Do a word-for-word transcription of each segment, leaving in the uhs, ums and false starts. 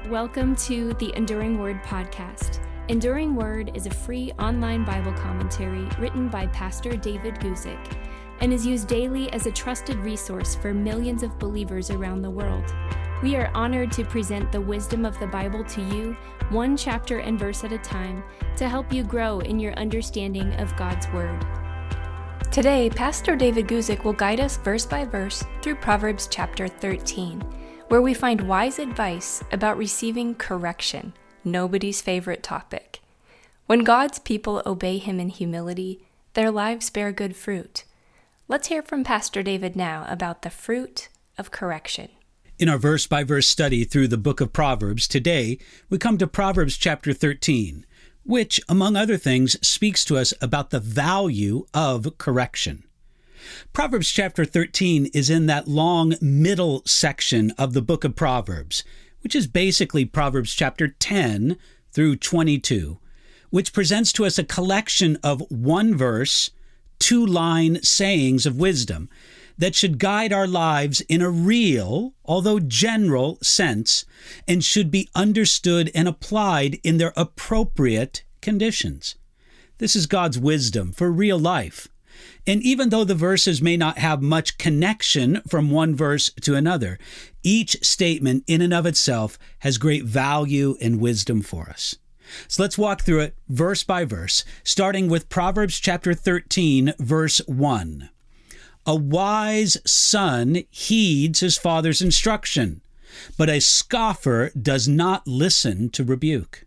Welcome to the Enduring Word podcast. Enduring Word is a free online Bible commentary written by Pastor David Guzik and is used daily as a trusted resource for millions of believers around the world. We are honored to present the wisdom of the Bible to you, one chapter and verse at a time, to help you grow in your understanding of God's Word. Today, Pastor David Guzik will guide us verse by verse through Proverbs chapter thirteen, where we find wise advice about receiving correction, nobody's favorite topic. When God's people obey Him in humility, their lives bear good fruit. Let's hear from Pastor David now about the fruit of correction. In our verse-by-verse study through the book of Proverbs, today we come to Proverbs chapter thirteen, which, among other things, speaks to us about the value of correction. Proverbs chapter thirteen is in that long middle section of the book of Proverbs, which is basically Proverbs chapter ten through twenty-two, which presents to us a collection of one verse, two-line sayings of wisdom that should guide our lives in a real, although general, sense, and should be understood and applied in their appropriate conditions. This is God's wisdom for real life. And even though the verses may not have much connection from one verse to another, each statement in and of itself has great value and wisdom for us. So let's walk through it verse by verse, starting with Proverbs chapter thirteen, verse one. A wise son heeds his father's instruction, but a scoffer does not listen to rebuke.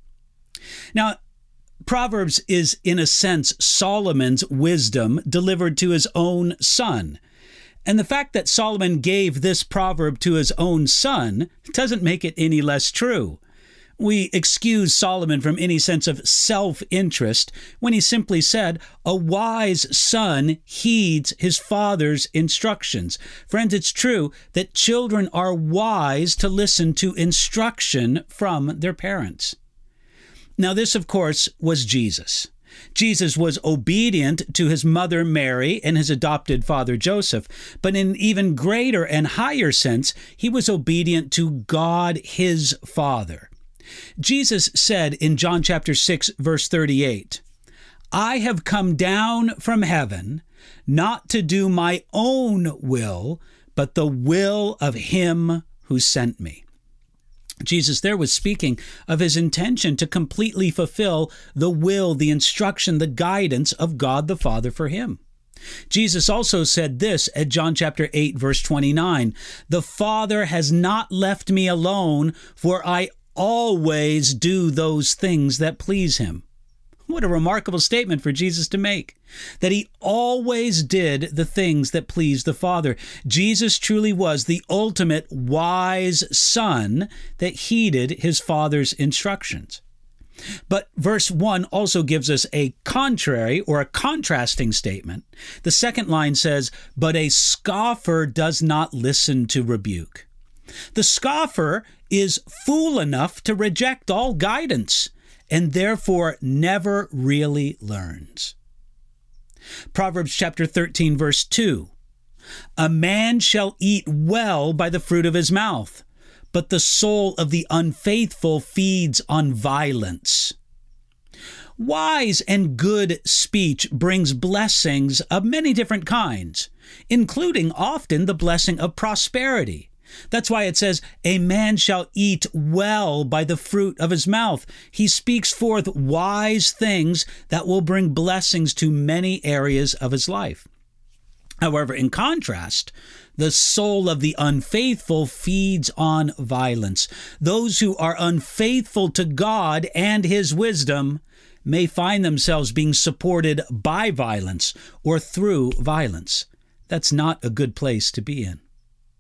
Now, Proverbs is, in a sense, Solomon's wisdom delivered to his own son. And the fact that Solomon gave this proverb to his own son doesn't make it any less true. We excuse Solomon from any sense of self-interest when he simply said, a wise son heeds his father's instructions. Friends, it's true that children are wise to listen to instruction from their parents. Now, this, of course, was Jesus. Jesus was obedient to his mother Mary and his adopted father Joseph, but in an even greater and higher sense, he was obedient to God, his Father. Jesus said in John chapter six, verse thirty-eight, I have come down from heaven not to do my own will, but the will of him who sent me. Jesus there was speaking of his intention to completely fulfill the will, the instruction, the guidance of God the Father for him. Jesus also said this at John chapter eight, verse twenty-nine, the Father has not left me alone, for I always do those things that please him. What a remarkable statement for Jesus to make, that he always did the things that pleased the Father. Jesus truly was the ultimate wise son that heeded his Father's instructions. But verse one also gives us a contrary or a contrasting statement. The second line says, but a scoffer does not listen to rebuke. The scoffer is fool enough to reject all guidance and therefore never really learns. Proverbs chapter thirteen, verse two. A man shall eat well by the fruit of his mouth, but the soul of the unfaithful feeds on violence. Wise and good speech brings blessings of many different kinds, including often the blessing of prosperity. That's why it says, a man shall eat well by the fruit of his mouth. He speaks forth wise things that will bring blessings to many areas of his life. However, in contrast, the soul of the unfaithful feeds on violence. Those who are unfaithful to God and his wisdom may find themselves being supported by violence or through violence. That's not a good place to be in.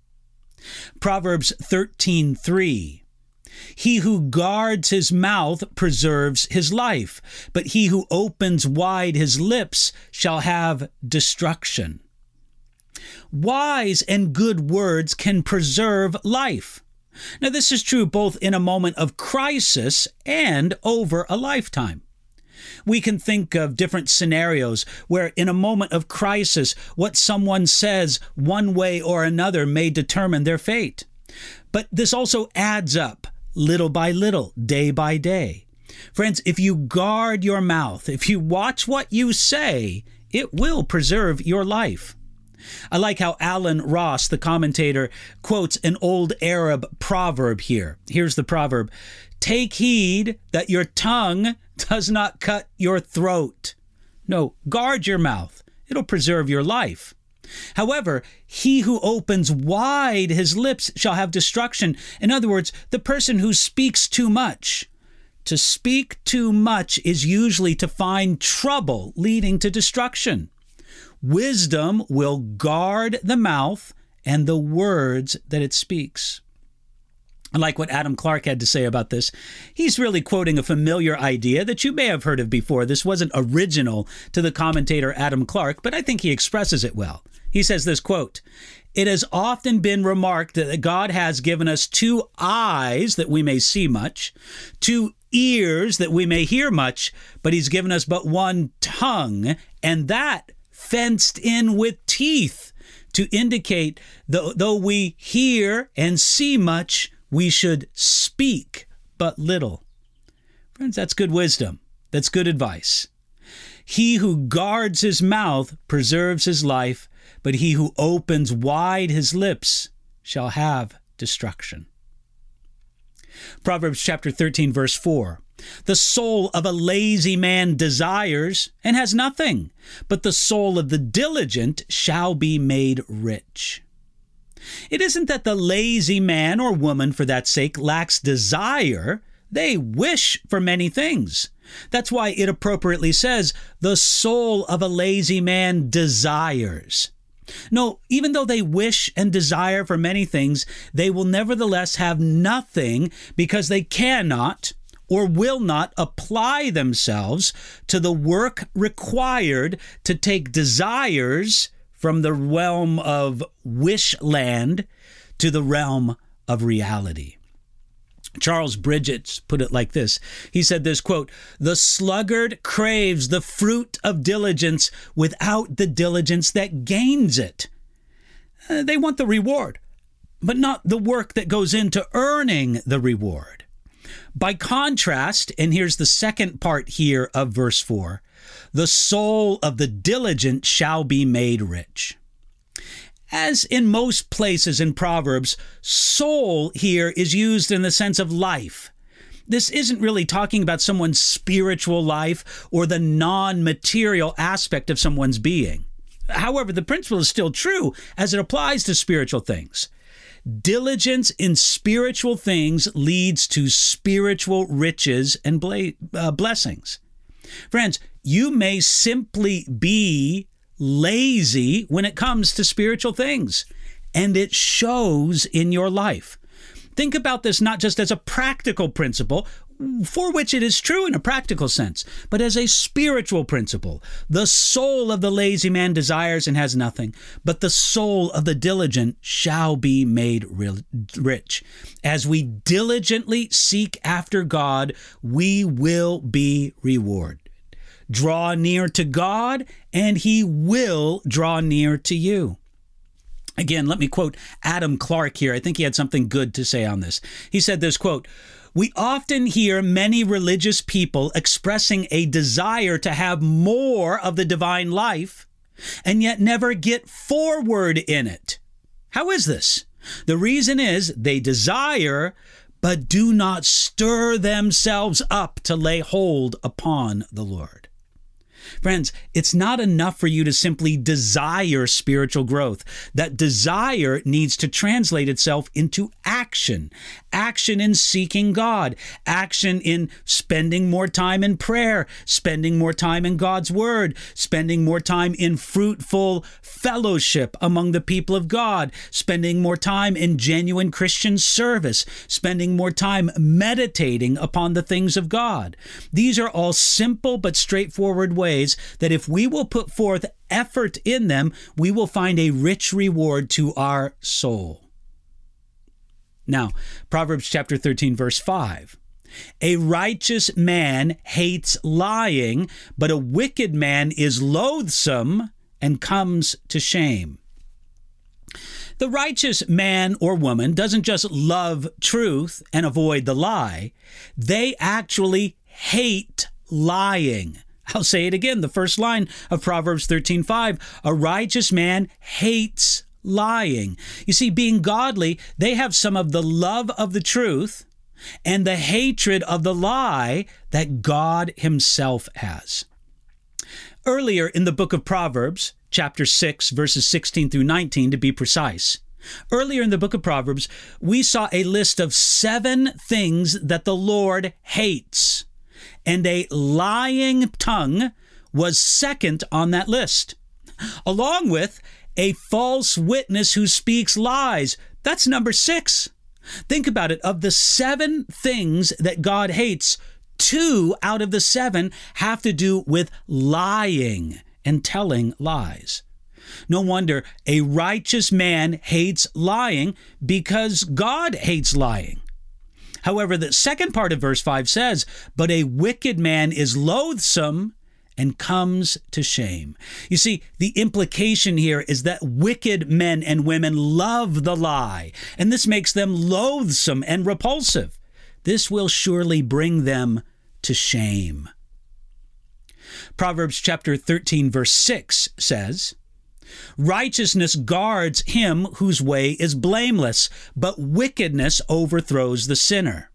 Proverbs thirteen, three. He who guards his mouth preserves his life, but he who opens wide his lips shall have destruction. Wise and good words can preserve life. Now, this is true both in a moment of crisis and over a lifetime. We can think of different scenarios where in a moment of crisis, what someone says one way or another may determine their fate. But this also adds up little by little, day by day. Friends, if you guard your mouth, if you watch what you say, it will preserve your life. I like how Alan Ross, the commentator, quotes an old Arab proverb here. Here's the proverb: "Take heed that your tongue does not cut your throat." No, guard your mouth. It'll preserve your life. However, he who opens wide his lips shall have destruction. In other words, the person who speaks too much. To speak too much is usually to find trouble leading to destruction. Wisdom will guard the mouth and the words that it speaks. I like what Adam Clarke had to say about this. He's really quoting a familiar idea that you may have heard of before. This wasn't original to the commentator Adam Clarke, but I think he expresses it well. He says this, quote, "It has often been remarked that God has given us two eyes that we may see much, two ears that we may hear much, but he's given us but one tongue, and that fenced in with teeth, to indicate that though we hear and see much, we should speak but little." Friends, that's good wisdom. That's good advice. He who guards his mouth preserves his life, but he who opens wide his lips shall have destruction. Proverbs chapter thirteen, verse four. "The soul of a lazy man desires and has nothing, but the soul of the diligent shall be made rich." It isn't that the lazy man or woman, for that sake, lacks desire. They wish for many things. That's why it appropriately says, "The soul of a lazy man desires." No, even though they wish and desire for many things, they will nevertheless have nothing because they cannot or will not apply themselves to the work required to take desires from the realm of wish land to the realm of reality. Charles Bridges put it like this. He said this, quote, "The sluggard craves the fruit of diligence without the diligence that gains it." Uh, they want the reward, but not the work that goes into earning the reward. By contrast, and here's the second part here of verse four, "The soul of the diligent shall be made rich." As in most places in Proverbs, soul here is used in the sense of life. This isn't really talking about someone's spiritual life or the non-material aspect of someone's being. However, the principle is still true as it applies to spiritual things. Diligence in spiritual things leads to spiritual riches and bla- uh, blessings. Friends, you may simply be lazy when it comes to spiritual things, and it shows in your life. Think about this not just as a practical principle, for which it is true in a practical sense, but as a spiritual principle. The soul of the lazy man desires and has nothing, but the soul of the diligent shall be made rich. As we diligently seek after God, we will be rewarded. Draw near to God, and he will draw near to you. Again, let me quote Adam Clarke here. I think he had something good to say on this. He said this, quote, "We often hear many religious people expressing a desire to have more of the divine life, and yet never get forward in it. How is this? The reason is they desire, but do not stir themselves up to lay hold upon the Lord." Friends, it's not enough for you to simply desire spiritual growth. That desire needs to translate itself into action. Action in seeking God. Action in spending more time in prayer. Spending more time in God's Word. Spending more time in fruitful fellowship among the people of God. Spending more time in genuine Christian service. Spending more time meditating upon the things of God. These are all simple but straightforward ways that if we will put forth effort in them, we will find a rich reward to our soul. Now, Proverbs chapter thirteen, verse five. "A righteous man hates lying, but a wicked man is loathsome and comes to shame." The righteous man or woman doesn't just love truth and avoid the lie. They actually hate lying. I'll say it again, the first line of Proverbs thirteen five, a righteous man hates lying. You see, being godly, they have some of the love of the truth and the hatred of the lie that God himself has. Earlier in the book of Proverbs, chapter six, verses sixteen through nineteen, to be precise, earlier in the book of Proverbs, we saw a list of seven things that the Lord hates, and a lying tongue was second on that list, along with a false witness who speaks lies. That's number six. Think about it. Of the seven things that God hates, two out of the seven have to do with lying and telling lies. No wonder a righteous man hates lying, because God hates lying. However, the second part of verse five says, but a wicked man is loathsome and comes to shame. You see, the implication here is that wicked men and women love the lie, and this makes them loathsome and repulsive. This will surely bring them to shame. Proverbs chapter thirteen, verse six says, righteousness guards him whose way is blameless, but wickedness overthrows the sinner.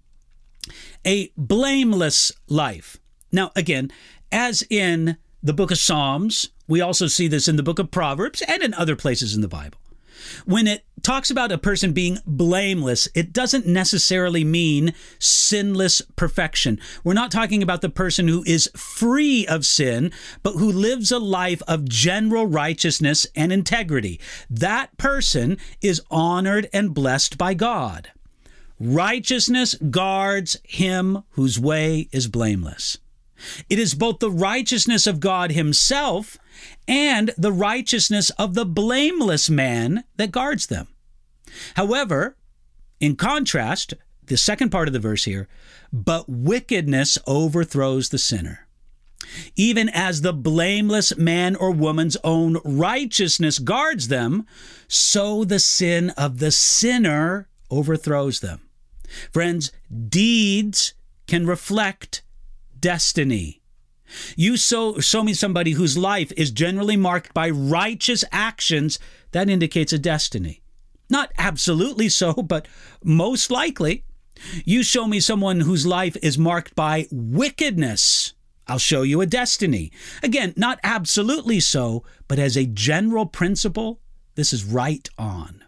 A blameless life. Now, again, as in the book of Psalms, we also see this in the book of Proverbs and in other places in the Bible. When it talks about a person being blameless, it doesn't necessarily mean sinless perfection. We're not talking about the person who is free of sin, but who lives a life of general righteousness and integrity. That person is honored and blessed by God. Righteousness guards him whose way is blameless. It is both the righteousness of God himself and the righteousness of the blameless man that guards them. However, in contrast, the second part of the verse here, but wickedness overthrows the sinner. Even as the blameless man or woman's own righteousness guards them, so the sin of the sinner overthrows them. Friends, deeds can reflect destiny. You show, show me somebody whose life is generally marked by righteous actions, that indicates a destiny. Not absolutely so, but most likely. You show me someone whose life is marked by wickedness, I'll show you a destiny. Again, not absolutely so, but as a general principle, this is right on.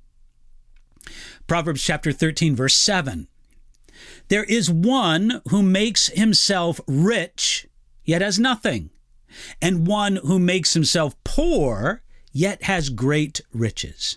Proverbs chapter thirteen, verse seven. There is one who makes himself rich, yet has nothing, and one who makes himself poor, yet has great riches.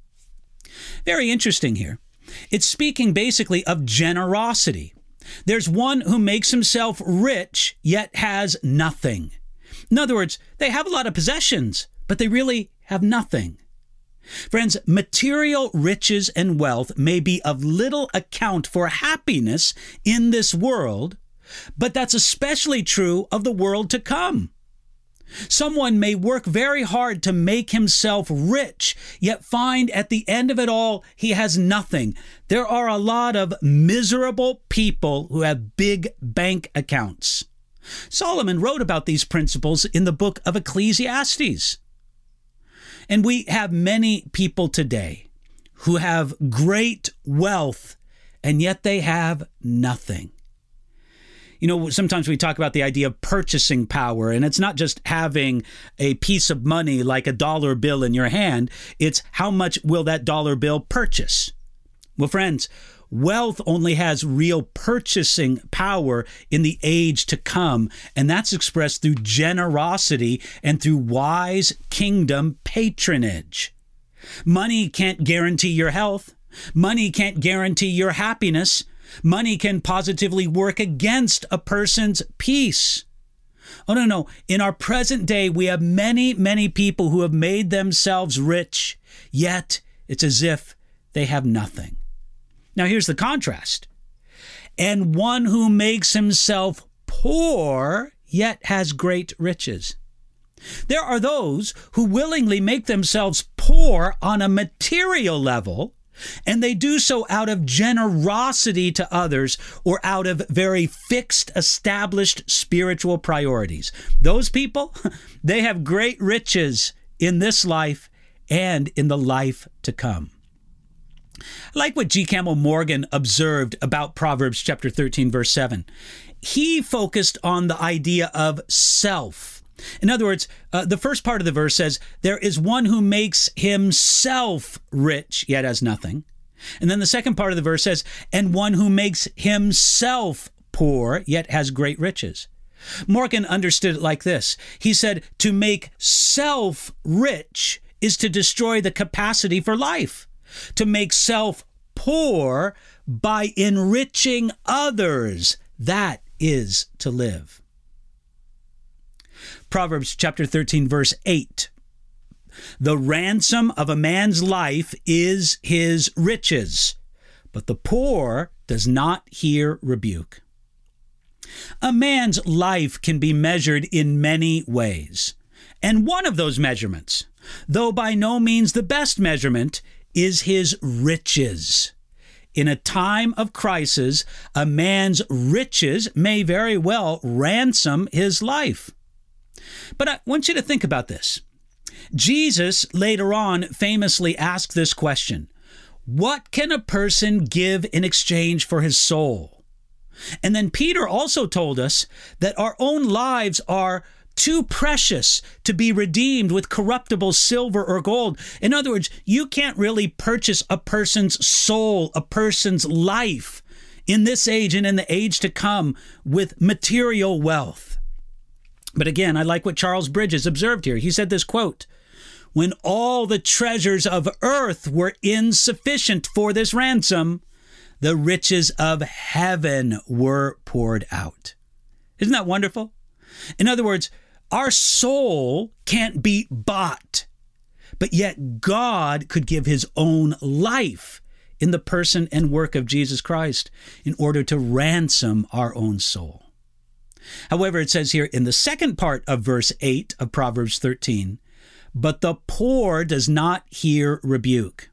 Very interesting here. It's speaking basically of generosity. There's one who makes himself rich, yet has nothing. In other words, they have a lot of possessions, but they really have nothing. Friends, material riches and wealth may be of little account for happiness in this world, but that's especially true of the world to come. Someone may work very hard to make himself rich, yet find at the end of it all, he has nothing. There are a lot of miserable people who have big bank accounts. Solomon wrote about these principles in the book of Ecclesiastes. And we have many people today who have great wealth, and yet they have nothing. You know, sometimes we talk about the idea of purchasing power, and it's not just having a piece of money like a dollar bill in your hand. It's how much will that dollar bill purchase? Well, friends, wealth only has real purchasing power in the age to come, and that's expressed through generosity and through wise kingdom patronage. Money can't guarantee your health. Money can't guarantee your happiness. Money can positively work against a person's peace. Oh, no, no. In our present day, we have many, many people who have made themselves rich, yet it's as if they have nothing. Now, here's the contrast. And one who makes himself poor, yet has great riches. There are those who willingly make themselves poor on a material level, and they do so out of generosity to others or out of very fixed, established spiritual priorities. Those people, they have great riches in this life and in the life to come. I like what G. Campbell Morgan observed about Proverbs chapter thirteen, verse seven. He focused on the idea of self. In other words, uh, the first part of the verse says, there is one who makes himself rich, yet has nothing. And then the second part of the verse says, and one who makes himself poor, yet has great riches. Morgan understood it like this. He said, to make self rich is to destroy the capacity for life. To make self poor by enriching others, that is to live. Proverbs chapter thirteen, verse eight. The ransom of a man's life is his riches, but the poor does not hear rebuke. A man's life can be measured in many ways, and one of those measurements, though by no means the best measurement, is his riches. In a time of crisis, a man's riches may very well ransom his life. But I want you to think about this. Jesus later on famously asked this question, what can a person give in exchange for his soul? And then Peter also told us that our own lives are too precious to be redeemed with corruptible silver or gold. In other words, you can't really purchase a person's soul, a person's life in this age and in the age to come with material wealth. But again, I like what Charles Bridges observed here. He said this quote, when all the treasures of earth were insufficient for this ransom, the riches of heaven were poured out. Isn't that wonderful? In other words, our soul can't be bought, but yet God could give his own life in the person and work of Jesus Christ in order to ransom our own soul. However, it says here in the second part of verse eight of Proverbs thirteen, but the poor does not hear rebuke.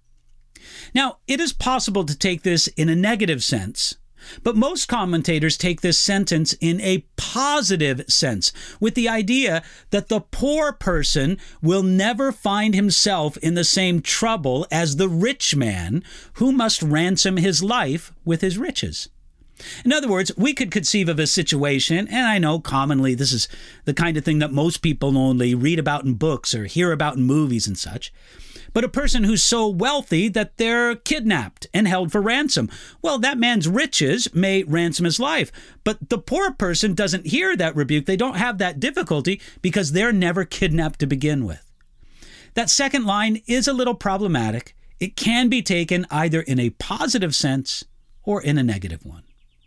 Now, it is possible to take this in a negative sense, but most commentators take this sentence in a positive sense, with the idea that the poor person will never find himself in the same trouble as the rich man who must ransom his life with his riches. In other words, we could conceive of a situation, and I know commonly this is the kind of thing that most people only read about in books or hear about in movies and such, but a person who's so wealthy that they're kidnapped and held for ransom. Well, that man's riches may ransom his life, but the poor person doesn't hear that rebuke. They don't have that difficulty because they're never kidnapped to begin with. That second line is a little problematic. It can be taken either in a positive sense or in a negative one.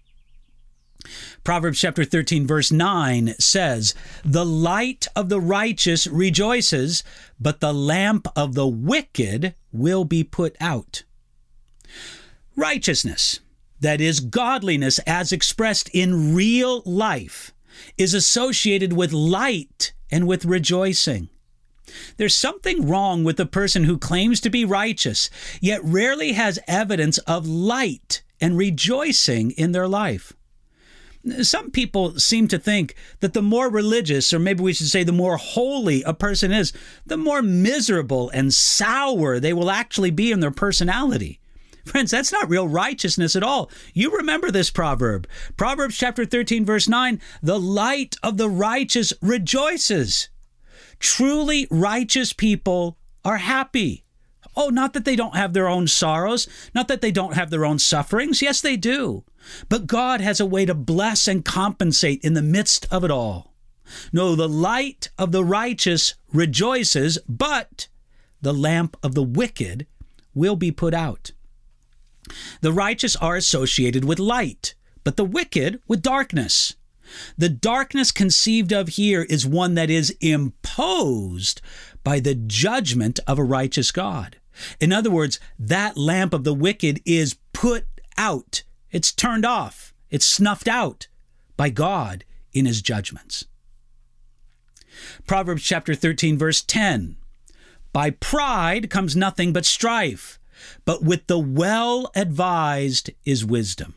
Proverbs chapter thirteen, verse nine says, the light of the righteous rejoices, but the lamp of the wicked will be put out. Righteousness, that is godliness as expressed in real life, is associated with light and with rejoicing. There's something wrong with the person who claims to be righteous, yet rarely has evidence of light and rejoicing in their life. Some people seem to think that the more religious, or maybe we should say the more holy a person is, the more miserable and sour they will actually be in their personality. Friends, that's not real righteousness at all. You remember this proverb. Proverbs chapter thirteen, verse nine, the light of the righteous rejoices. Truly righteous people are happy. Oh, not that they don't have their own sorrows, not that they don't have their own sufferings. Yes, they do. But God has a way to bless and compensate in the midst of it all. No, the light of the righteous rejoices, but the lamp of the wicked will be put out. The righteous are associated with light, but the wicked with darkness. The darkness conceived of here is one that is imposed by the judgment of a righteous God. In other words, that lamp of the wicked is put out. It's turned off. It's snuffed out by God in his judgments. Proverbs chapter thirteen, verse ten. By pride comes nothing but strife, but with the well-advised is wisdom.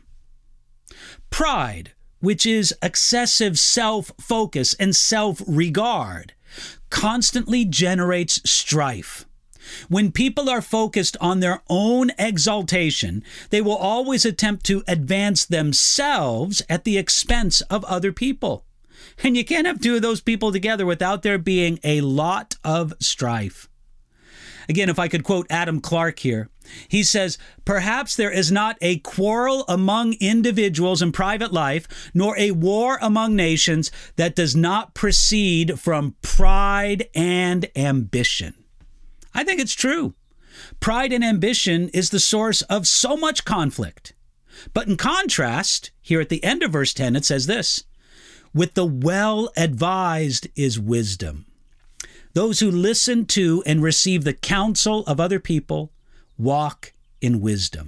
Pride, which is excessive self-focus and self-regard, constantly generates strife. When people are focused on their own exaltation, they will always attempt to advance themselves at the expense of other people. And you can't have two of those people together without there being a lot of strife. Again, if I could quote Adam Clarke here, he says, "Perhaps there is not a quarrel among individuals in private life, nor a war among nations that does not proceed from pride and ambition." I think it's true. Pride and ambition is the source of so much conflict. But in contrast, here at the end of verse ten, it says this, "With the well-advised is wisdom." Those who listen to and receive the counsel of other people walk in wisdom.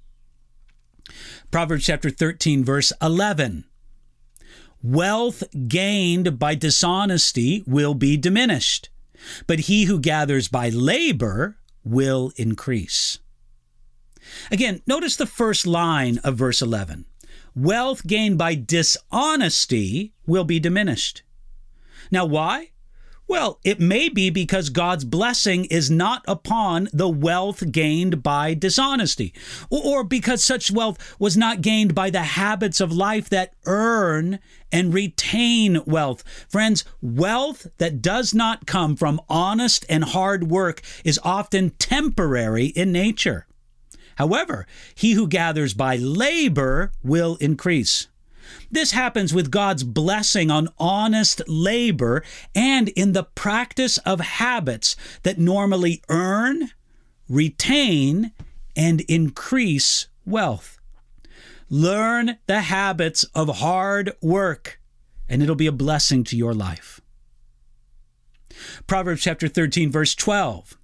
Proverbs chapter thirteen, verse eleven. Wealth gained by dishonesty will be diminished, but he who gathers by labor will increase. Again, notice the first line of verse eleven. Wealth gained by dishonesty will be diminished. Now, why? Well, it may be because God's blessing is not upon the wealth gained by dishonesty, or because such wealth was not gained by the habits of life that earn and retain wealth. Friends, wealth that does not come from honest and hard work is often temporary in nature. However, he who gathers by labor will increase. This happens with God's blessing on honest labor and in the practice of habits that normally earn, retain, and increase wealth. Learn the habits of hard work, and it'll be a blessing to your life. Proverbs chapter thirteen, verse twelve.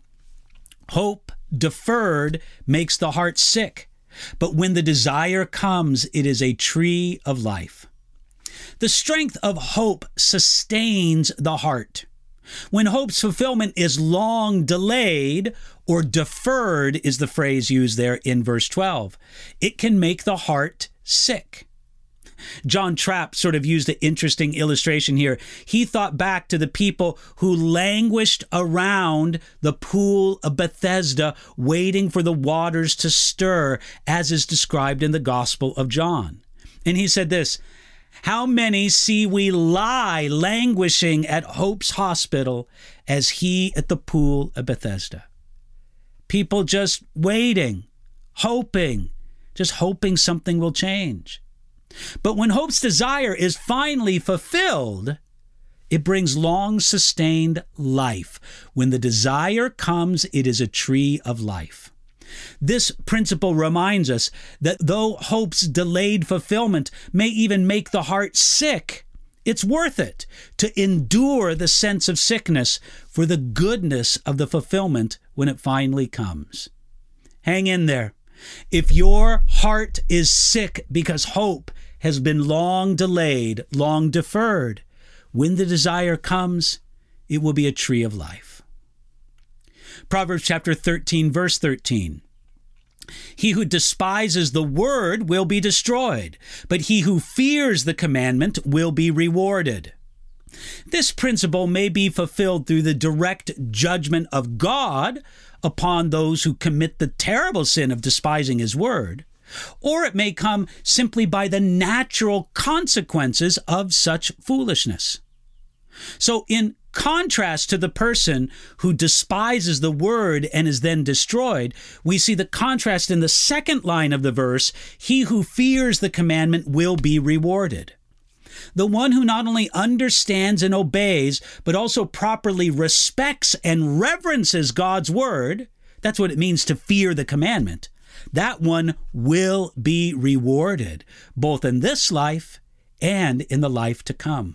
Hope deferred makes the heart sick, but when the desire comes, it is a tree of life. The strength of hope sustains the heart. When hope's fulfillment is long delayed, or deferred is the phrase used there in verse twelve, it can make the heart sick. John Trapp sort of used an interesting illustration here. He thought back to the people who languished around the pool of Bethesda, waiting for the waters to stir, as is described in the Gospel of John. And he said this, "How many see we lie languishing at Hope's hospital as he at the pool of Bethesda?" People just waiting, hoping, just hoping something will change. But when hope's desire is finally fulfilled, it brings long-sustained life. When the desire comes, it is a tree of life. This principle reminds us that though hope's delayed fulfillment may even make the heart sick, it's worth it to endure the sense of sickness for the goodness of the fulfillment when it finally comes. Hang in there. If your heart is sick because hope has been long delayed, long deferred, when the desire comes, it will be a tree of life. Proverbs chapter thirteen, verse thirteen. He who despises the word will be destroyed, but he who fears the commandment will be rewarded. This principle may be fulfilled through the direct judgment of God upon those who commit the terrible sin of despising his word, or it may come simply by the natural consequences of such foolishness. So in contrast to the person who despises the word and is then destroyed, we see the contrast in the second line of the verse, he who fears the commandment will be rewarded. The one who not only understands and obeys, but also properly respects and reverences God's word, that's what it means to fear the commandment, that one will be rewarded, both in this life and in the life to come.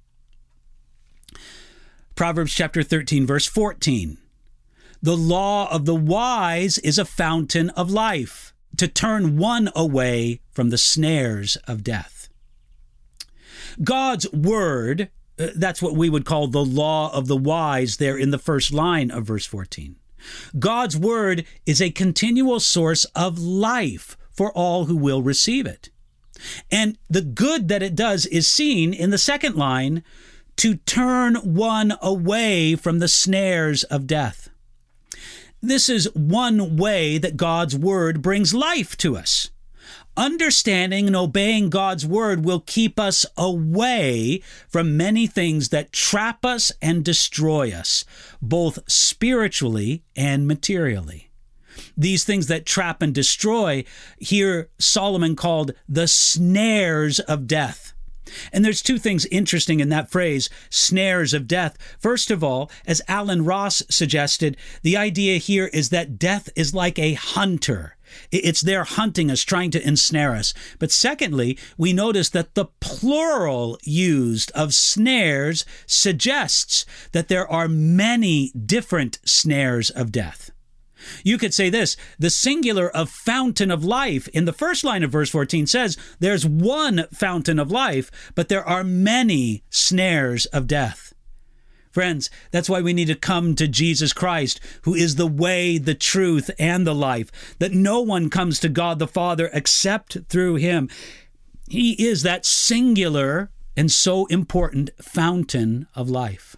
Proverbs chapter thirteen, verse fourteen. The law of the wise is a fountain of life, to turn one away from the snares of death. God's word, Uh, that's what we would call the law of the wise there in the first line of verse fourteen. God's word is a continual source of life for all who will receive it. And the good that it does is seen in the second line, to turn one away from the snares of death. This is one way that God's word brings life to us. Understanding and obeying God's word will keep us away from many things that trap us and destroy us, both spiritually and materially. These things that trap and destroy, here Solomon called the snares of death. And there's two things interesting in that phrase, snares of death. First of all, as Alan Ross suggested, the idea here is that death is like a hunter. It's there hunting us, trying to ensnare us. But secondly, we notice that the plural used of snares suggests that there are many different snares of death. You could say this, the singular of fountain of life in the first line of verse fourteen says there's one fountain of life, but there are many snares of death. Friends, that's why we need to come to Jesus Christ, who is the way, the truth, and the life, that no one comes to God the Father except through him. He is that singular and so important fountain of life.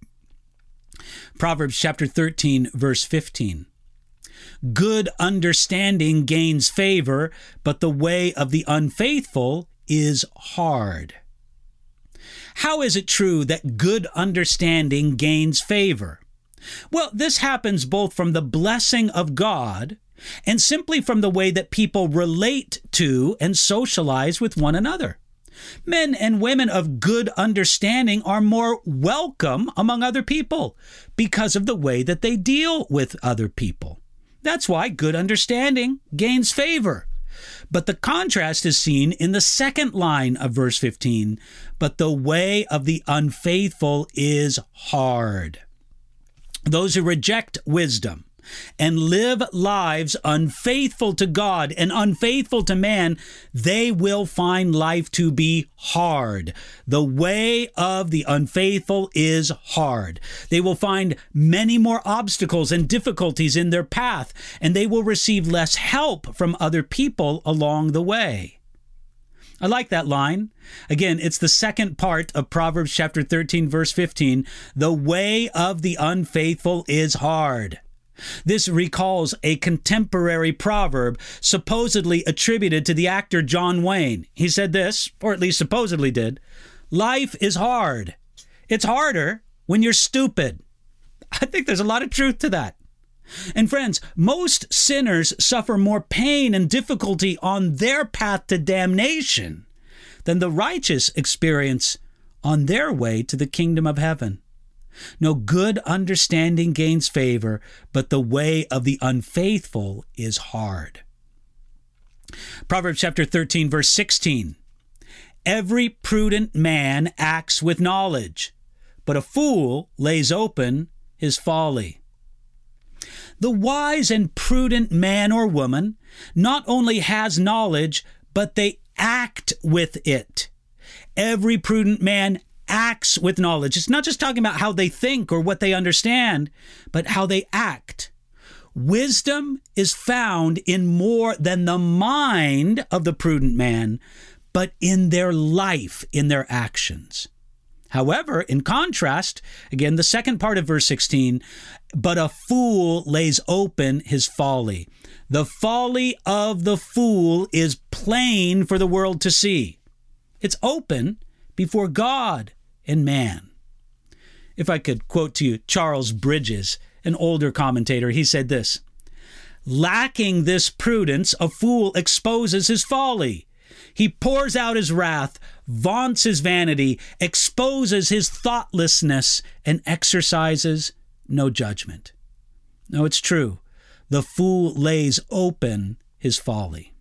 Proverbs chapter thirteen, verse fifteen. Good understanding gains favor, but the way of the unfaithful is hard. How is it true that good understanding gains favor? Well, this happens both from the blessing of God and simply from the way that people relate to and socialize with one another. Men and women of good understanding are more welcome among other people because of the way that they deal with other people. That's why good understanding gains favor. But the contrast is seen in the second line of verse fifteen. But the way of the unfaithful is hard. Those who reject wisdom and live lives unfaithful to God and unfaithful to man, they will find life to be hard. The way of the unfaithful is hard. They will find many more obstacles and difficulties in their path, and they will receive less help from other people along the way. I like that line. Again, it's the second part of Proverbs chapter thirteen, verse fifteen. The way of the unfaithful is hard. This recalls a contemporary proverb supposedly attributed to the actor John Wayne. He said this, or at least supposedly did, life is hard. It's harder when you're stupid. I think there's a lot of truth to that. And friends, most sinners suffer more pain and difficulty on their path to damnation than the righteous experience on their way to the kingdom of heaven. No good understanding gains favor, but the way of the unfaithful is hard. Proverbs chapter thirteen, verse sixteen. Every prudent man acts with knowledge, but a fool lays open his folly. The wise and prudent man or woman not only has knowledge, but they act with it. Every prudent man acts with knowledge. It's not just talking about how they think or what they understand, but how they act. Wisdom is found in more than the mind of the prudent man, but in their life, in their actions. However, in contrast, again, the second part of verse sixteen, but a fool lays open his folly. The folly of the fool is plain for the world to see. It's open before God and man. If I could quote to you Charles Bridges, an older commentator, he said this, lacking this prudence, a fool exposes his folly. He pours out his wrath, vaunts his vanity, exposes his thoughtlessness, and exercises no judgment. No, it's true. The fool lays open his folly.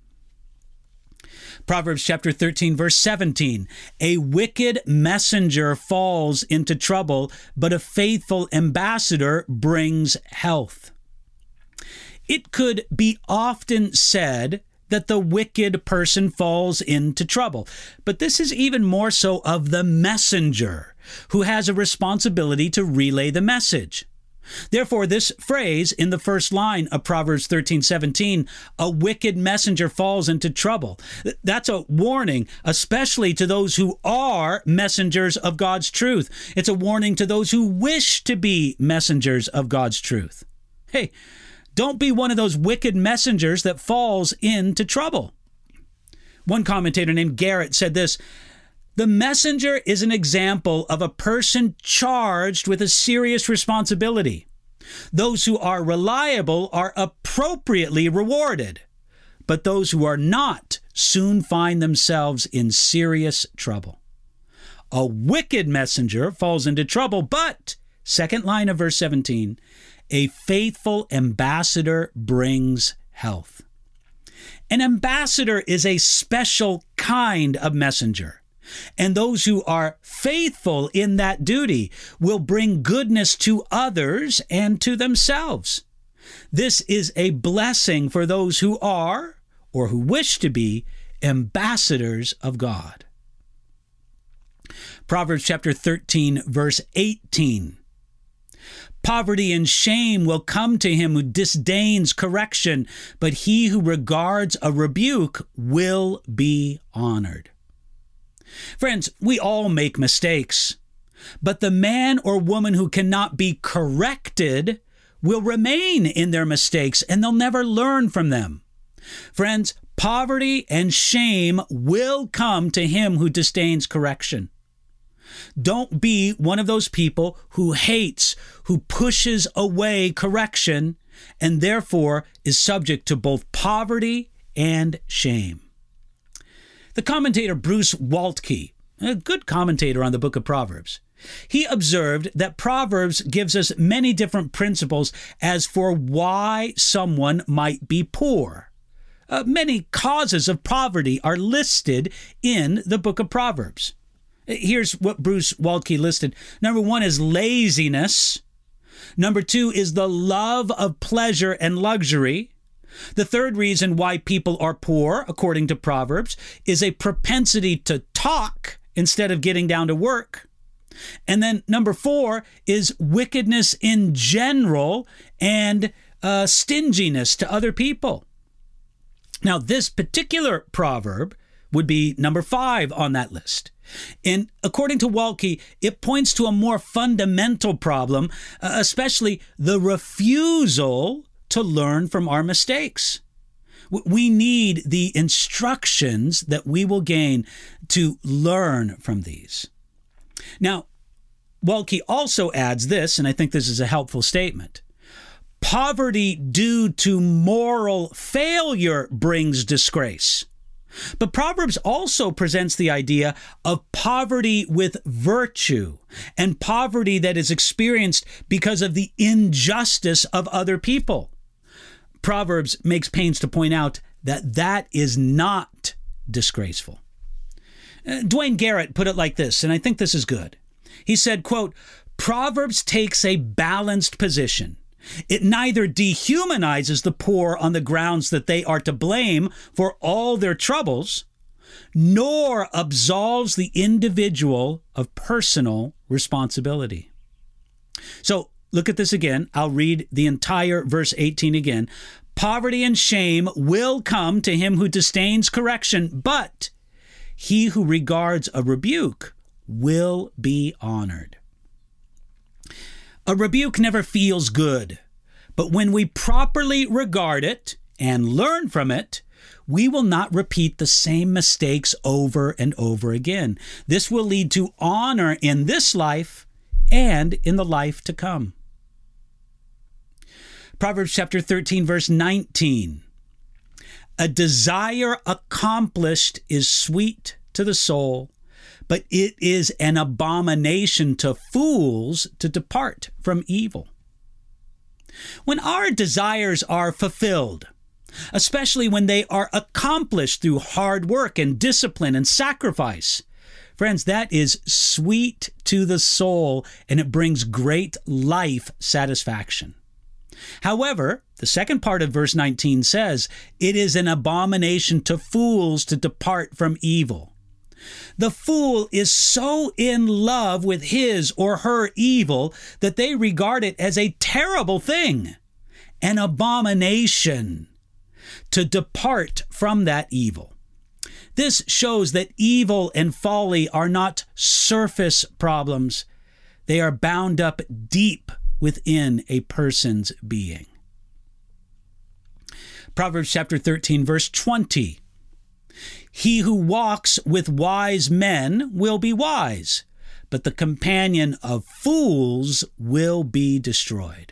Proverbs chapter thirteen, verse seventeen. A wicked messenger falls into trouble, but a faithful ambassador brings health. It could be often said that the wicked person falls into trouble. But this is even more so of the messenger, who has a responsibility to relay the message. Therefore, this phrase in the first line of Proverbs thirteen seventeen, a wicked messenger falls into trouble. That's a warning, especially to those who are messengers of God's truth. It's a warning to those who wish to be messengers of God's truth. Hey, don't be one of those wicked messengers that falls into trouble. One commentator named Garrett said this: the messenger is an example of a person charged with a serious responsibility. Those who are reliable are appropriately rewarded, but those who are not soon find themselves in serious trouble. A wicked messenger falls into trouble, but, second line of verse seventeen, a faithful ambassador brings health. An ambassador is a special kind of messenger. And those who are faithful in that duty will bring goodness to others and to themselves. This is a blessing for those who are, or who wish to be, ambassadors of God. Proverbs chapter thirteen, verse eighteen. Poverty and shame will come to him who disdains correction, but he who regards a rebuke will be honored. Friends, we all make mistakes, but the man or woman who cannot be corrected will remain in their mistakes and they'll never learn from them. Friends, poverty and shame will come to him who disdains correction. Don't be one of those people who hates, who pushes away correction, and therefore is subject to both poverty and shame. The commentator Bruce Waltke, a good commentator on the book of Proverbs, he observed that Proverbs gives us many different principles as for why someone might be poor. Uh, many causes of poverty are listed in the book of Proverbs. Here's what Bruce Waltke listed. Number one is laziness. Number two is the love of pleasure and luxury. The third reason why people are poor, according to Proverbs, is a propensity to talk instead of getting down to work. And then number four is wickedness in general and uh, stinginess to other people. Now, this particular proverb would be number five on that list. And according to Waltke, it points to a more fundamental problem, uh, especially the refusal to learn from our mistakes. We need the instructions that we will gain to learn from these. Now, Waltke also adds this, and I think this is a helpful statement. Poverty due to moral failure brings disgrace. But Proverbs also presents the idea of poverty with virtue and poverty that is experienced because of the injustice of other people. Proverbs makes pains to point out that that is not disgraceful. Uh, Dwayne Garrett put it like this, and I think this is good. He said, quote, Proverbs takes a balanced position. It neither dehumanizes the poor on the grounds that they are to blame for all their troubles, nor absolves the individual of personal responsibility. So look at this again. I'll read the entire verse eighteen again. Poverty and shame will come to him who disdains correction, but he who regards a rebuke will be honored. A rebuke never feels good, but when we properly regard it and learn from it, we will not repeat the same mistakes over and over again. This will lead to honor in this life and in the life to come. Proverbs chapter thirteen, verse nineteen. A desire accomplished is sweet to the soul, but it is an abomination to fools to depart from evil. When our desires are fulfilled, especially when they are accomplished through hard work and discipline and sacrifice, friends, that is sweet to the soul and it brings great life satisfaction. However, the second part of verse nineteen says, it is an abomination to fools to depart from evil. The fool is so in love with his or her evil that they regard it as a terrible thing, an abomination, to depart from that evil. This shows that evil and folly are not surface problems. They are bound up deep within a person's being. Proverbs chapter thirteen, verse twenty. He who walks with wise men will be wise, but the companion of fools will be destroyed.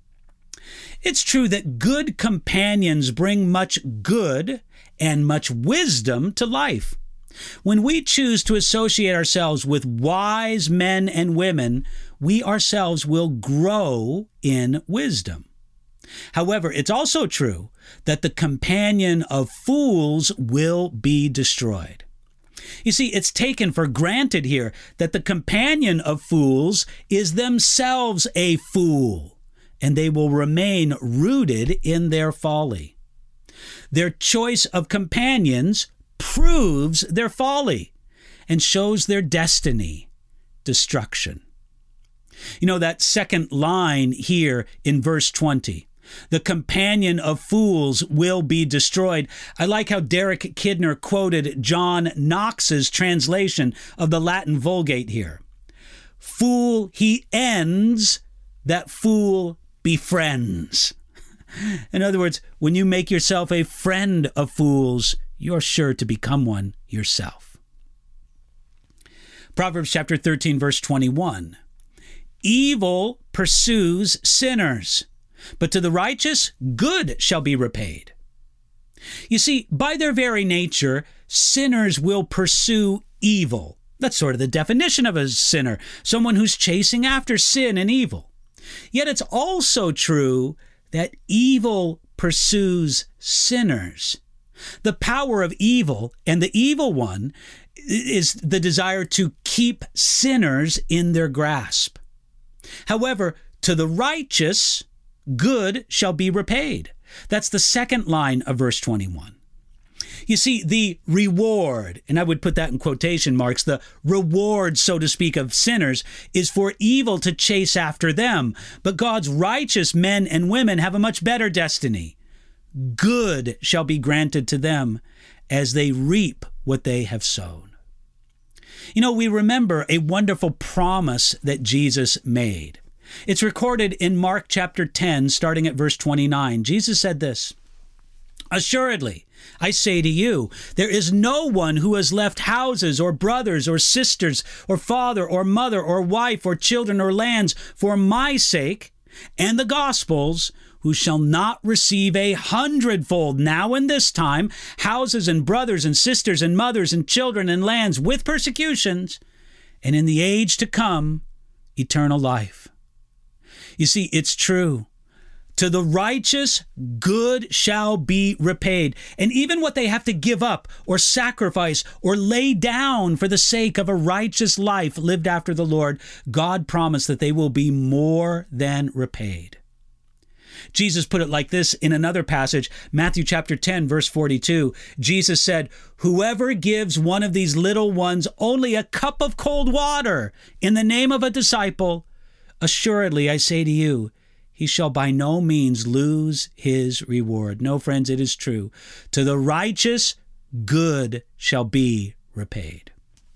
It's true that good companions bring much good and much wisdom to life. When we choose to associate ourselves with wise men and women, we ourselves will grow in wisdom. However, it's also true that the companion of fools will be destroyed. You see, it's taken for granted here that the companion of fools is themselves a fool, and they will remain rooted in their folly. Their choice of companions proves their folly and shows their destiny, destruction. You know, that second line here in verse twenty, the companion of fools will be destroyed. I like how Derek Kidner quoted John Knox's translation of the Latin Vulgate here. Fool he ends, that fool befriends. In other words, when you make yourself a friend of fools, you're sure to become one yourself. Proverbs chapter thirteen, verse twenty-one. Evil pursues sinners, but to the righteous, good shall be repaid. You see, by their very nature, sinners will pursue evil. That's sort of the definition of a sinner, someone who's chasing after sin and evil. Yet it's also true that evil pursues sinners. The power of evil and the evil one is the desire to keep sinners in their grasp. However, to the righteous, good shall be repaid. That's the second line of verse twenty-one. You see, the reward, and I would put that in quotation marks, the reward, so to speak, of sinners is for evil to chase after them. But God's righteous men and women have a much better destiny. Good shall be granted to them as they reap what they have sown. You know, we remember a wonderful promise that Jesus made. It's recorded in Mark chapter ten, starting at verse twenty-nine. Jesus said this, "Assuredly, I say to you, there is no one who has left houses or brothers or sisters or father or mother or wife or children or lands for my sake and the gospel's, who shall not receive a hundredfold now in this time, houses and brothers and sisters and mothers and children and lands with persecutions, and in the age to come, eternal life." You see, it's true. To the righteous, good shall be repaid. And even what they have to give up or sacrifice or lay down for the sake of a righteous life lived after the Lord, God promised that they will be more than repaid. Jesus put it like this in another passage, Matthew chapter ten, verse forty-two. Jesus said, "Whoever gives one of these little ones only a cup of cold water in the name of a disciple, assuredly I say to you, he shall by no means lose his reward." No, friends, it is true. To the righteous, good shall be repaid.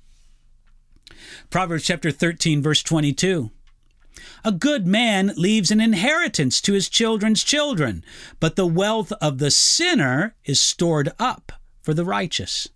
Proverbs chapter thirteen, verse twenty-two. A good man leaves an inheritance to his children's children, but the wealth of the sinner is stored up for the righteous.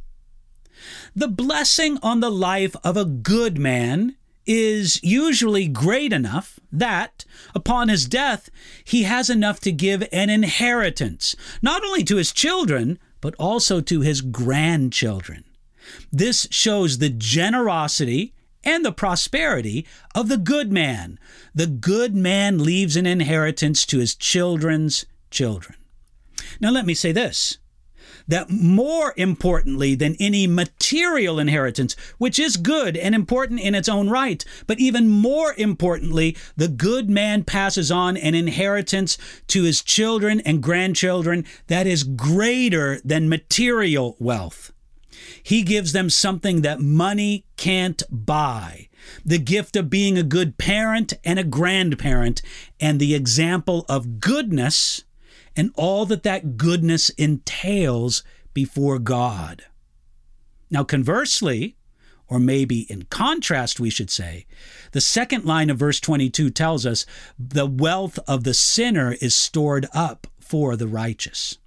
The blessing on the life of a good man is usually great enough that, upon his death, he has enough to give an inheritance, not only to his children, but also to his grandchildren. This shows the generosity and the prosperity of the good man. The good man leaves an inheritance to his children's children. Now let me say this. that more importantly than any material inheritance, which is good and important in its own right, but even more importantly, the good man passes on an inheritance to his children and grandchildren that is greater than material wealth. He gives them something that money can't buy, the gift of being a good parent and a grandparent, and the example of goodness and all that that goodness entails before God. Now, conversely, or maybe in contrast, we should say, the second line of verse twenty-two tells us the wealth of the sinner is stored up for the righteous.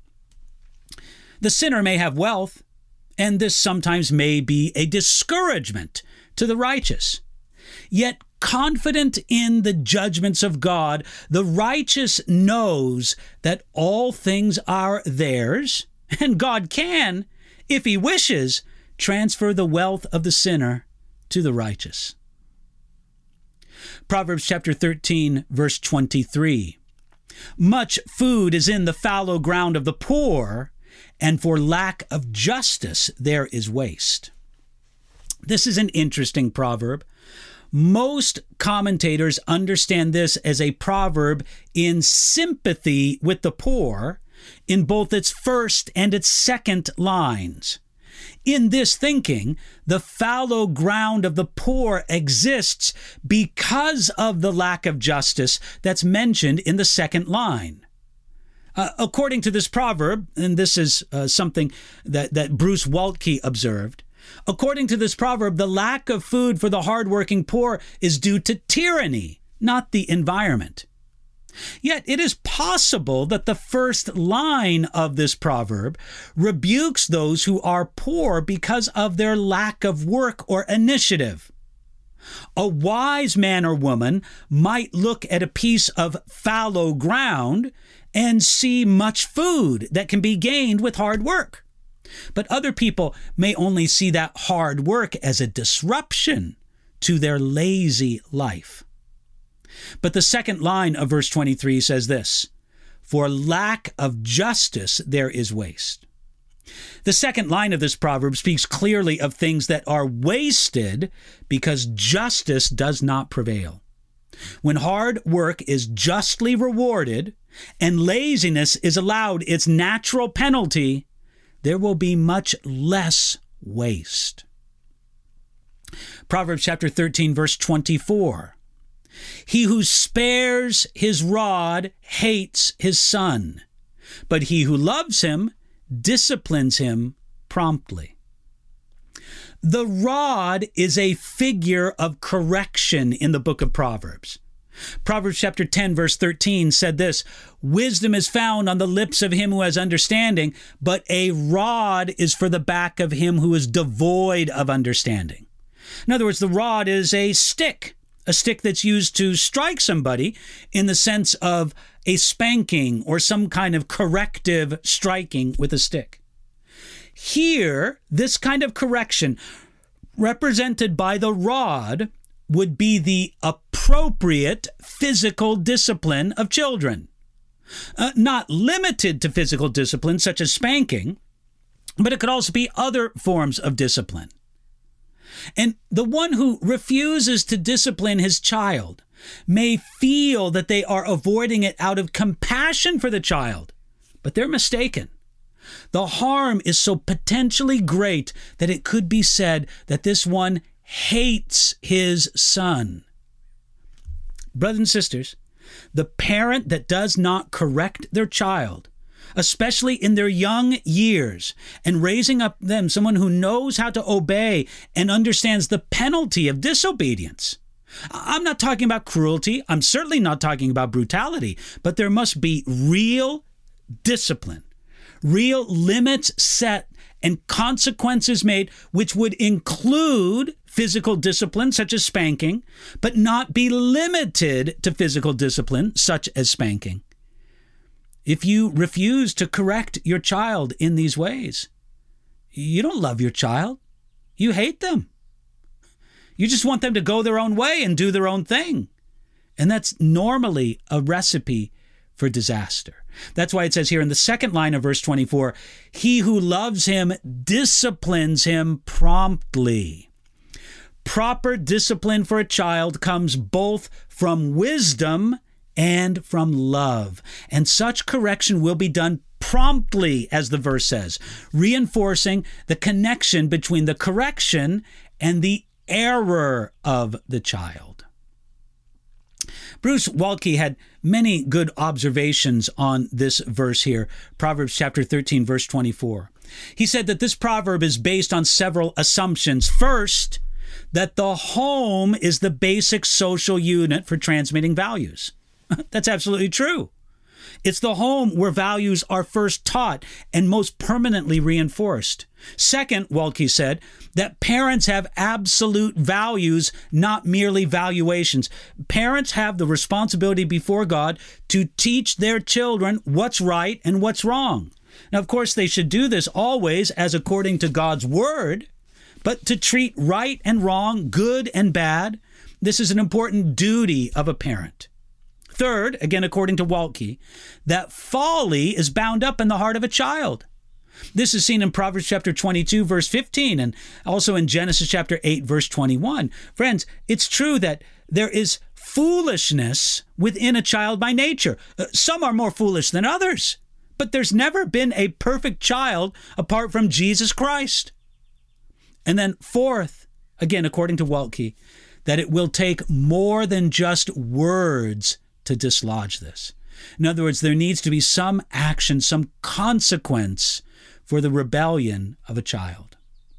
The sinner may have wealth, and this sometimes may be a discouragement to the righteous. Yet, confident in the judgments of God, the righteous knows that all things are theirs, and God can, if he wishes, transfer the wealth of the sinner to the righteous. Proverbs chapter thirteen, verse twenty-three. Much food is in the fallow ground of the poor, and for lack of justice there is waste. This is an interesting proverb. Most commentators understand this as a proverb in sympathy with the poor in both its first and its second lines. In this thinking, the fallow ground of the poor exists because of the lack of justice that's mentioned in the second line. Uh, according to this proverb, and this is uh, something that, that Bruce Waltke observed, according to this proverb, the lack of food for the hardworking poor is due to tyranny, not the environment. Yet it is possible that the first line of this proverb rebukes those who are poor because of their lack of work or initiative. A wise man or woman might look at a piece of fallow ground and see much food that can be gained with hard work. But other people may only see that hard work as a disruption to their lazy life. But the second line of verse twenty-three says this, "For lack of justice there is waste." The second line of this proverb speaks clearly of things that are wasted because justice does not prevail. When hard work is justly rewarded and laziness is allowed its natural penalty, there will be much less waste. Proverbs chapter thirteen, verse twenty-four. He who spares his rod hates his son, but he who loves him disciplines him promptly. The rod is a figure of correction in the book of Proverbs. Proverbs chapter ten, verse thirteen said this, "Wisdom is found on the lips of him who has understanding, but a rod is for the back of him who is devoid of understanding." In other words, the rod is a stick, a stick that's used to strike somebody in the sense of a spanking or some kind of corrective striking with a stick. Here, this kind of correction represented by the rod would be the appropriate physical discipline of children. Uh, not limited to physical discipline such as spanking, but it could also be other forms of discipline. And the one who refuses to discipline his child may feel that they are avoiding it out of compassion for the child, but they're mistaken. The harm is so potentially great that it could be said that this one hates his son. Brothers and sisters, the parent that does not correct their child, especially in their young years, and raising up them someone who knows how to obey and understands the penalty of disobedience. I'm not talking about cruelty. I'm certainly not talking about brutality, but there must be real discipline, real limits set and consequences made, which would include physical discipline, such as spanking, but not be limited to physical discipline, such as spanking. If you refuse to correct your child in these ways, you don't love your child. You hate them. You just want them to go their own way and do their own thing. And that's normally a recipe for disaster. That's why it says here in the second line of verse twenty-four, he who loves him disciplines him promptly. Proper discipline for a child comes both from wisdom and from love. And such correction will be done promptly, as the verse says, reinforcing the connection between the correction and the error of the child. Bruce Waltke had many good observations on this verse here, Proverbs chapter thirteen, verse twenty-four. He said that this proverb is based on several assumptions. First, that the home is the basic social unit for transmitting values. That's absolutely true. It's the home where values are first taught and most permanently reinforced. Second, Waltke said, that parents have absolute values, not merely valuations. Parents have the responsibility before God to teach their children what's right and what's wrong. Now, of course, they should do this always as according to God's word, but to treat right and wrong, good and bad, this is an important duty of a parent. Third, again, according to Waltke, that folly is bound up in the heart of a child. This is seen in Proverbs chapter twenty-two, verse fifteen, and also in Genesis chapter eight, verse twenty-one. Friends, it's true that there is foolishness within a child by nature. Some are more foolish than others, but there's never been a perfect child apart from Jesus Christ. And then fourth, again, according to Waltke, that it will take more than just words to dislodge this. In other words, there needs to be some action, some consequence for the rebellion of a child.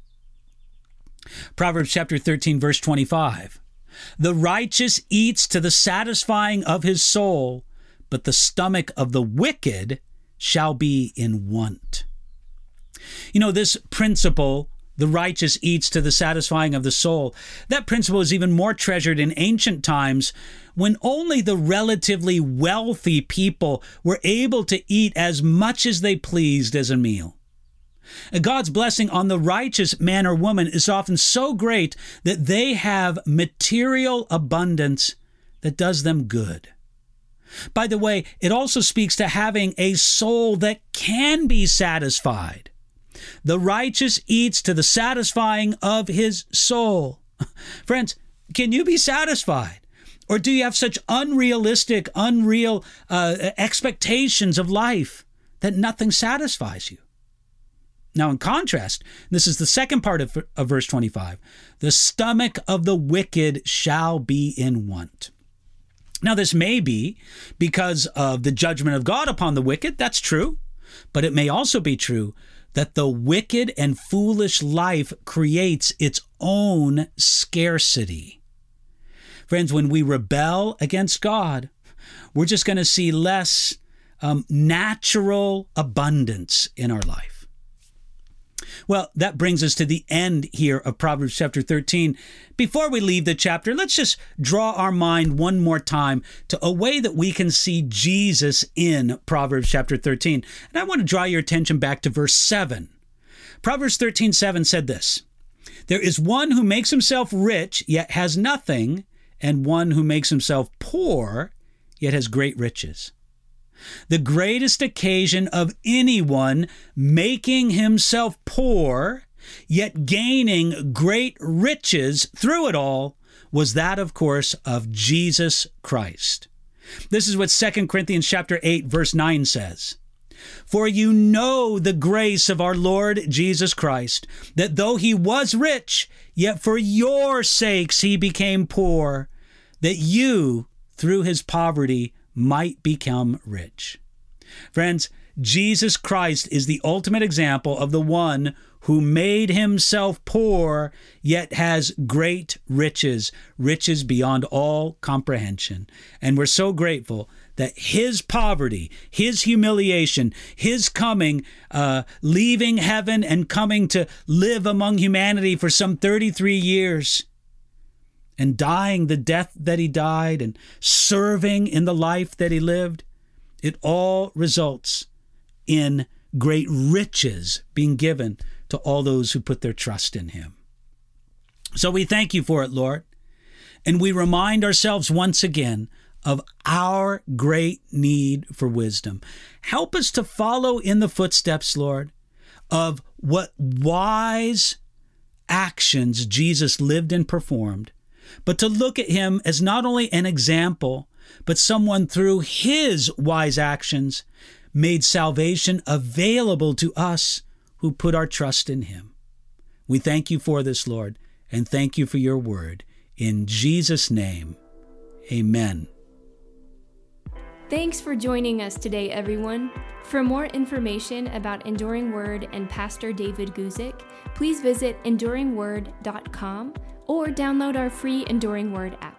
Proverbs chapter thirteen, verse twenty-five. The righteous eats to the satisfying of his soul, but the stomach of the wicked shall be in want. You know, this principle, the righteous eats to the satisfying of the soul, that principle is even more treasured in ancient times when only the relatively wealthy people were able to eat as much as they pleased as a meal. God's blessing on the righteous man or woman is often so great that they have material abundance that does them good. By the way, it also speaks to having a soul that can be satisfied. The righteous eats to the satisfying of his soul. Friends, can you be satisfied? Or do you have such unrealistic, unreal uh, expectations of life that nothing satisfies you? Now, in contrast, this is the second part of, of verse twenty-five. The stomach of the wicked shall be in want. Now, this may be because of the judgment of God upon the wicked. That's true. But it may also be true that the wicked and foolish life creates its own scarcity. Friends, when we rebel against God, we're just going to see less um, natural abundance in our life. Well, that brings us to the end here of Proverbs chapter thirteen. Before we leave the chapter, let's just draw our mind one more time to a way that we can see Jesus in Proverbs chapter thirteen. And I want to draw your attention back to verse seven. Proverbs thirteen seven said this, "There is one who makes himself rich, yet has nothing, and one who makes himself poor, yet has great riches." The greatest occasion of anyone making himself poor, yet gaining great riches through it all, was that, of course, of Jesus Christ. This is what Second Corinthians chapter eight, verse nine says. "For you know the grace of our Lord Jesus Christ, that though he was rich, yet for your sakes he became poor, that you, through his poverty, might become rich." Friends, Jesus Christ is the ultimate example of the one who made himself poor, yet has great riches, riches beyond all comprehension. And we're so grateful that his poverty, his humiliation, his coming, uh, leaving heaven and coming to live among humanity for some thirty-three years, and dying the death that he died, and serving in the life that he lived, it all results in great riches being given to all those who put their trust in him. So we thank you for it, Lord. And we remind ourselves once again of our great need for wisdom. Help us to follow in the footsteps, Lord, of what wise actions Jesus lived and performed, but to look at him as not only an example, but someone through his wise actions made salvation available to us who put our trust in him. We thank you for this, Lord, and thank you for your word. In Jesus' name, amen. Thanks for joining us today, everyone. For more information about Enduring Word and Pastor David Guzik, please visit enduring word dot com or download our free Enduring Word app.